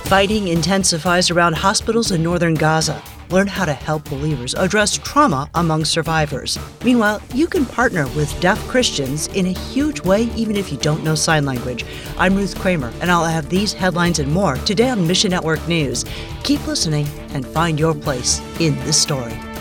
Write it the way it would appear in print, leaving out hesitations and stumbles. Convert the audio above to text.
Fighting intensifies around hospitals in northern Gaza. Learn how to help believers address trauma among survivors. Meanwhile, you can partner with deaf Christians in a huge way, even if you don't know sign language. I'm Ruth Kramer, and I'll have these headlines and more today on Mission Network News. Keep listening and find your place in this story.